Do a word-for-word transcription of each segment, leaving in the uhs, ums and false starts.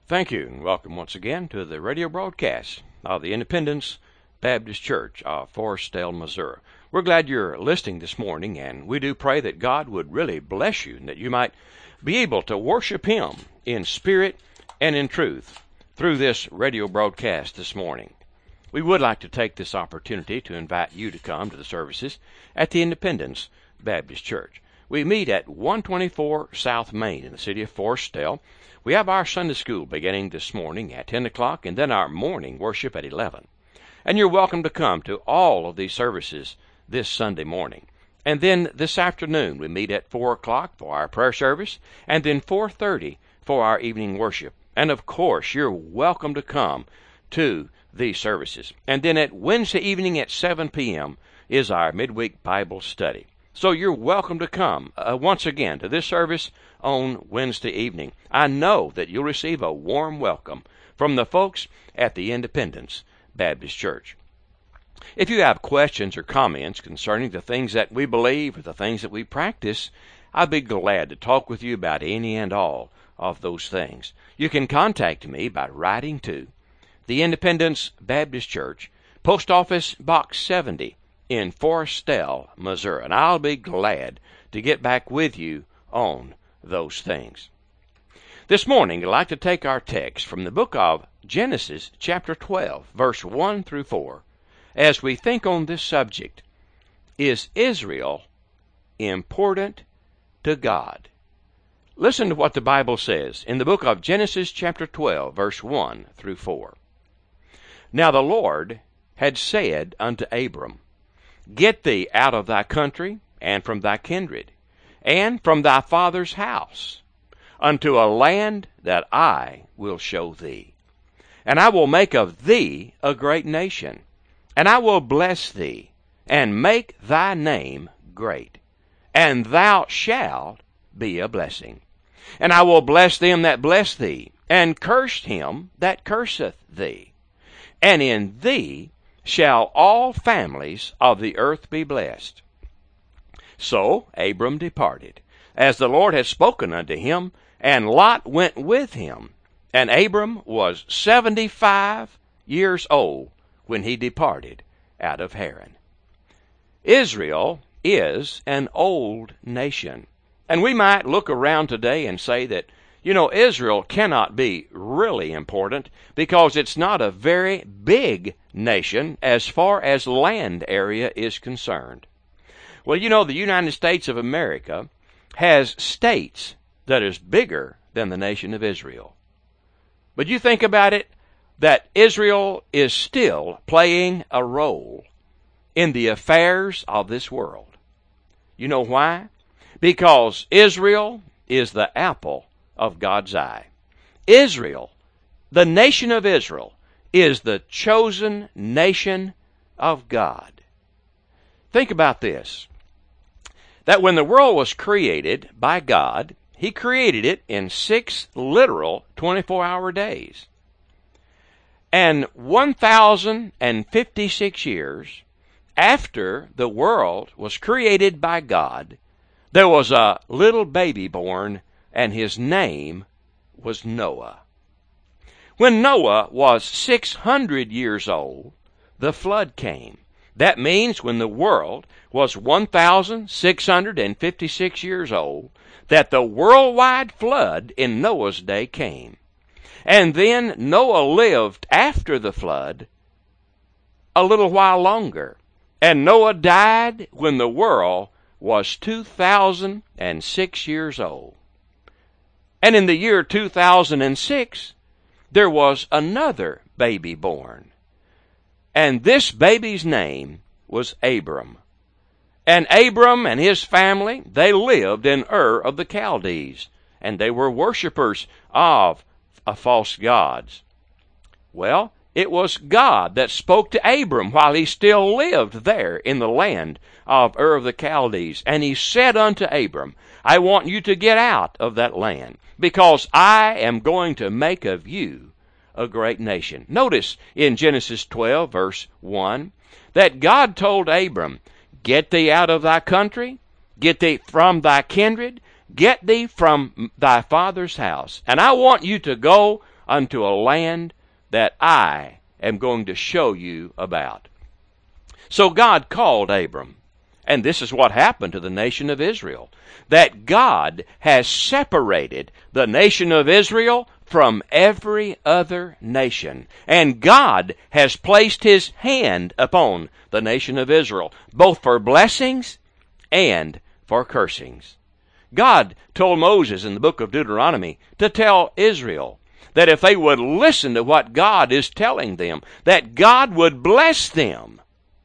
Thank you, and welcome once again to the radio broadcast of the Independence Baptist Church of Forestdale, Missouri. We're glad you're listening this morning, and we do pray that God would really bless you and that you might be able to worship Him in spirit and in truth through this radio broadcast this morning. We would like to take this opportunity to invite you to come to the services at the Independence Baptist Church. We meet at one twenty-four South Main in the city of Forestdale. We have our Sunday school beginning this morning at ten o'clock, and then our morning worship at eleven. And you're welcome to come to all of these services this Sunday morning. And then this afternoon we meet at four o'clock for our prayer service, and then four thirty for our evening worship. And of course, you're welcome to come to these services. And then at Wednesday evening at seven p.m. is our midweek Bible study. So you're welcome to come uh, once again to this service on Wednesday evening. I know that you'll receive a warm welcome from the folks at the Independence Baptist Church. If you have questions or comments concerning the things that we believe or the things that we practice, I'd be glad to talk with you about any and all of those things. You can contact me by writing to the Independence Baptist Church, Post Office Box seventy in Forestdale, Missouri, and I'll be glad to get back with you on those things. This morning, I'd like to take our text from the book of Genesis, chapter twelve, verse one through four, as we think on this subject: is Israel important to God? Listen to what the Bible says in the book of Genesis, chapter twelve, verse one through four. Now the Lord had said unto Abram, Get thee out of thy country, and from thy kindred, and from thy father's house, unto a land that I will show thee. And I will make of thee a great nation, and I will bless thee, and make thy name great, and thou shalt be a blessing. And I will bless them that bless thee, and curse him that curseth thee. And in thee shall all families of the earth be blessed. So Abram departed, as the Lord had spoken unto him, and Lot went with him. And Abram was seventy-five years old when he departed out of Haran. Israel is an old nation. And we might look around today and say that, you know, Israel cannot be really important because it's not a very big nation as far as land area is concerned. Well, you know, the United States of America has states that is bigger than the nation of Israel. But you think about it, that Israel is still playing a role in the affairs of this world. You know why? Because Israel is the apple of God's eye. Israel, the nation of Israel, is the chosen nation of God. Think about this, that when the world was created by God, He created it in six literal twenty-four hour days. And one thousand fifty-six years after the world was created by God, there was a little baby born, and his name was Noah. When Noah was six hundred years old, the flood came. That means when the world was one thousand six hundred fifty-six years old, that the worldwide flood in Noah's day came. And then Noah lived after the flood a little while longer. And Noah died when the world was two thousand six years old. And in the year two thousand six, there was another baby born. And this baby's name was Abram. And Abram and his family, they lived in Ur of the Chaldees, and they were worshipers of uh, false gods. Well, it was God that spoke to Abram while he still lived there in the land of Ur of the Chaldees. And he said unto Abram, I want you to get out of that land, because I am going to make of you a great nation. Notice in Genesis twelve, verse one, that God told Abram, Get thee out of thy country, get thee from thy kindred, get thee from thy father's house, and I want you to go unto a land that I am going to show you about. So God called Abram, and this is what happened to the nation of Israel, that God has separated the nation of Israel from every other nation. And God has placed His hand upon the nation of Israel, both for blessings and for cursings. God told Moses in the book of Deuteronomy to tell Israel that if they would listen to what God is telling them, that God would bless them.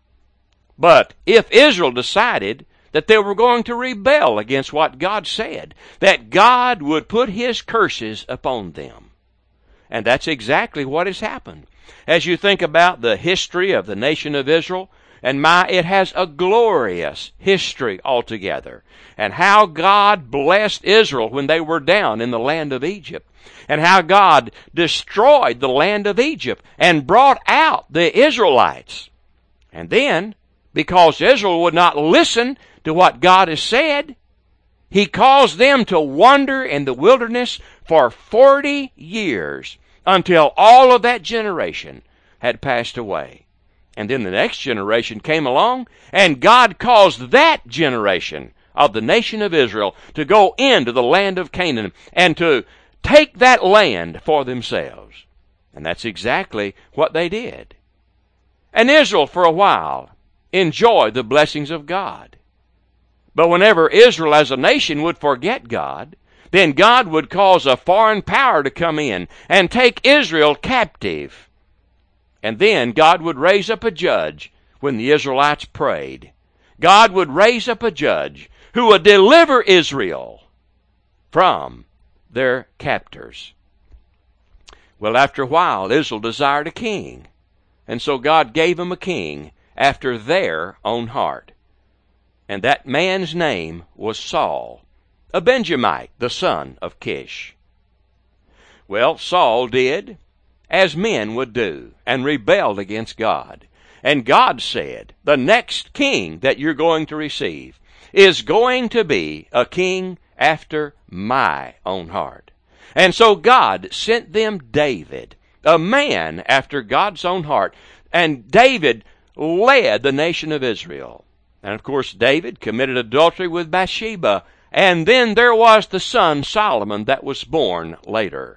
But if Israel decided that they were going to rebel against what God said, that God would put His curses upon them. And that's exactly what has happened. As you think about the history of the nation of Israel, and my, it has a glorious history altogether. And how God blessed Israel when they were down in the land of Egypt. And how God destroyed the land of Egypt and brought out the Israelites. And then, because Israel would not listen to what God has said, He caused them to wander in the wilderness for forty years until all of that generation had passed away. And then the next generation came along, and God caused that generation of the nation of Israel to go into the land of Canaan and to take that land for themselves. And that's exactly what they did. And Israel, for a while, enjoyed the blessings of God. But whenever Israel as a nation would forget God, then God would cause a foreign power to come in and take Israel captive. And then God would raise up a judge when the Israelites prayed. God would raise up a judge who would deliver Israel from their captors. Well, after a while, Israel desired a king. And so God gave them a king after their own heart. And that man's name was Saul, a Benjamite, the son of Kish. Well, Saul did as men would do, and rebelled against God. And God said, the next king that you're going to receive is going to be a king after my own heart. And so God sent them David, a man after God's own heart. And David led the nation of Israel. And of course, David committed adultery with Bathsheba. And then there was the son Solomon that was born later.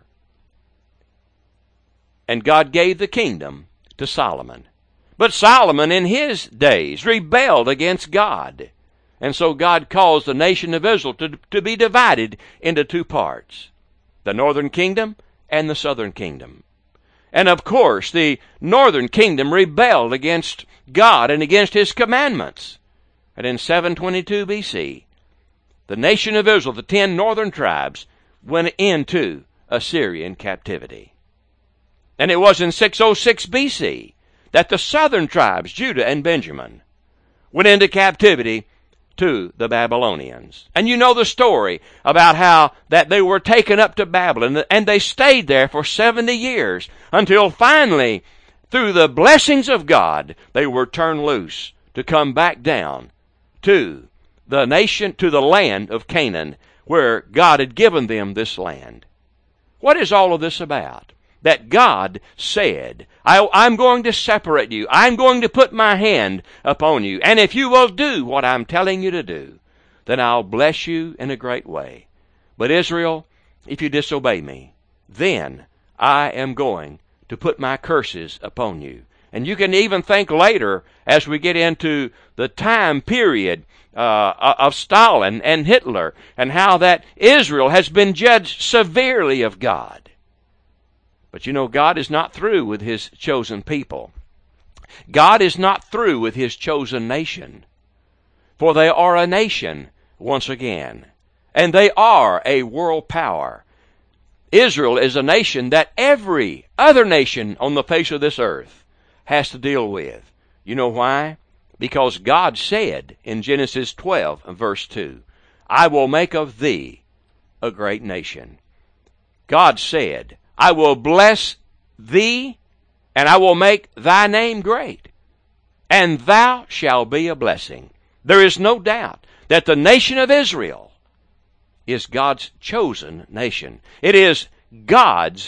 And God gave the kingdom to Solomon. But Solomon in his days rebelled against God. And so God caused the nation of Israel to, to be divided into two parts. The northern kingdom and the southern kingdom. And of course, the northern kingdom rebelled against God and against His commandments. And in seven twenty-two B C, the nation of Israel, the ten northern tribes, went into Assyrian captivity. And it was in six oh six B C that the southern tribes, Judah and Benjamin, went into captivity to the Babylonians. And you know the story about how that they were taken up to Babylon, and they stayed there for seventy years until finally, through the blessings of God, they were turned loose to come back down to the nation, to the land of Canaan, where God had given them this land. What is all of this about? That God said, I, I'm going to separate you. I'm going to put my hand upon you. And if you will do what I'm telling you to do, then I'll bless you in a great way. But Israel, if you disobey me, then I am going to put my curses upon you. And you can even think later, as we get into the time period uh, of Stalin and Hitler, and how that Israel has been judged severely of God. But you know, God is not through with His chosen people. God is not through with His chosen nation. For they are a nation once again. And they are a world power. Israel is a nation that every other nation on the face of this earth has to deal with. You know why? Because God said in Genesis twelve, verse two, I will make of thee a great nation. God said, I will bless thee, and I will make thy name great, and thou shalt be a blessing. There is no doubt that the nation of Israel is God's chosen nation. It is God's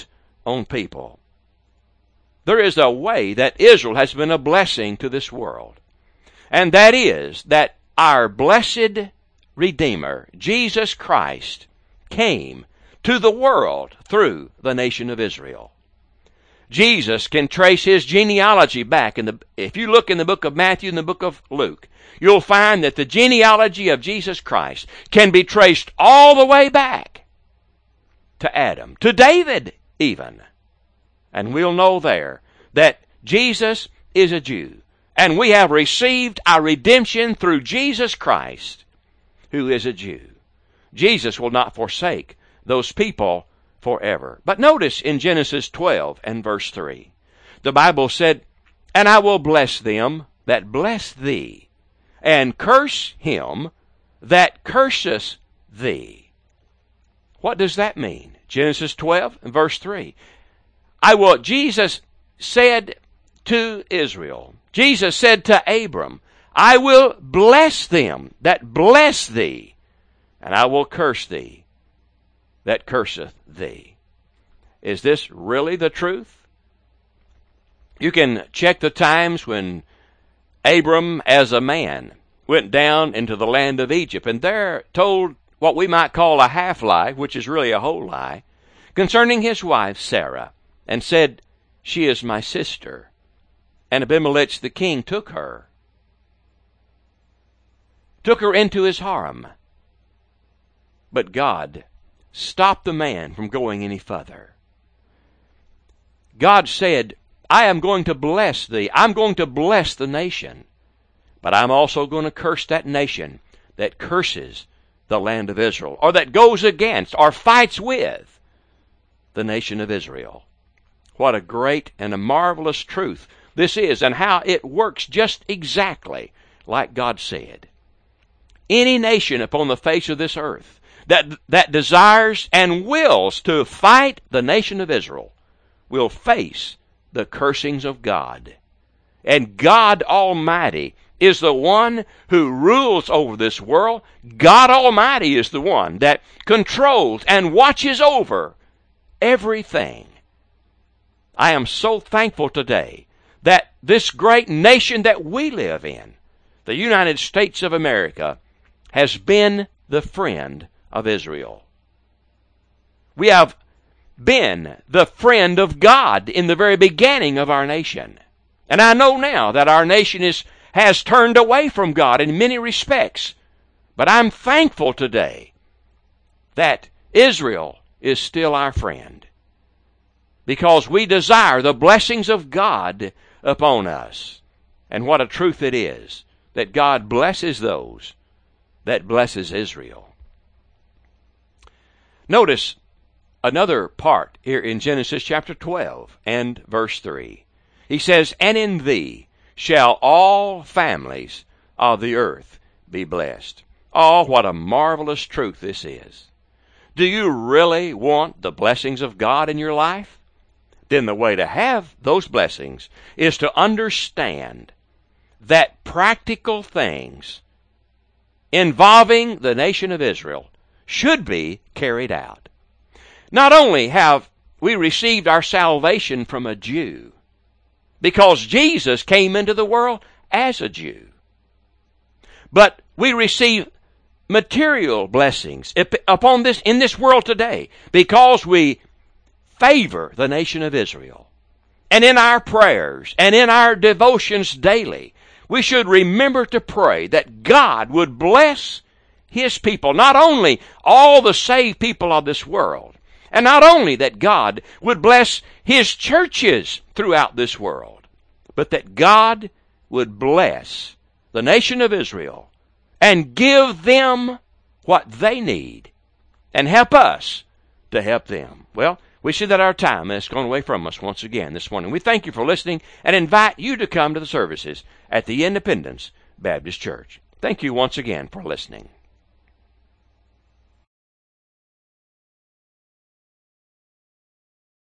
on people. There is a way that Israel has been a blessing to this world. And that is that our blessed Redeemer, Jesus Christ, came to the world through the nation of Israel. Jesus can trace his genealogy back. In the, if you look in the book of Matthew and the book of Luke, you'll find that the genealogy of Jesus Christ can be traced all the way back to Adam, to David even. And we'll know there that Jesus is a Jew. And we have received our redemption through Jesus Christ, who is a Jew. Jesus will not forsake those people forever. But notice in Genesis twelve and verse three, the Bible said, "And I will bless them that bless thee, and curse him that curseth thee." What does that mean? Genesis twelve and verse three. I will, Jesus said to Israel, Jesus said to Abram, "I will bless them that bless thee, and I will curse thee that curseth thee." Is this really the truth? You can check the times when Abram, as a man, went down into the land of Egypt, and there told what we might call a half-lie, which is really a whole lie, concerning his wife Sarah, and said, "She is my sister." And Abimelech the king took her, took her into his harem. But God stopped the man from going any further. God said, "I am going to bless thee. I'm going to bless the nation. But I'm also going to curse that nation that curses the land of Israel, or that goes against or fights with the nation of Israel." What a great and a marvelous truth this is, and how it works just exactly like God said. Any nation upon the face of this earth that, that desires and wills to fight the nation of Israel will face the cursings of God. And God Almighty is the one who rules over this world. God Almighty is the one that controls and watches over everything. I am so thankful today that this great nation that we live in, the United States of America, has been the friend of Israel. We have been the friend of God in the very beginning of our nation. And I know now that our nation is, has turned away from God in many respects. But I'm thankful today that Israel is still our friend, because we desire the blessings of God upon us. And what a truth it is that God blesses those that blesses Israel. Notice another part here in Genesis chapter twelve and verse three. He says, "And in thee shall all families of the earth be blessed." Oh, what a marvelous truth this is. Do you really want the blessings of God in your life? Then the way to have those blessings is to understand that practical things involving the nation of Israel should be carried out. Not only have we received our salvation from a Jew, because Jesus came into the world as a Jew, but we receive material blessings upon this in this world today because we favor the nation of Israel. And in our prayers and in our devotions daily, we should remember to pray that God would bless His people, not only all the saved people of this world, and not only that God would bless His churches throughout this world, but that God would bless the nation of Israel and give them what they need and help us to help them. Well, we see that our time has gone away from us once again this morning. We thank you for listening and invite you to come to the services at the Independence Baptist Church. Thank you once again for listening.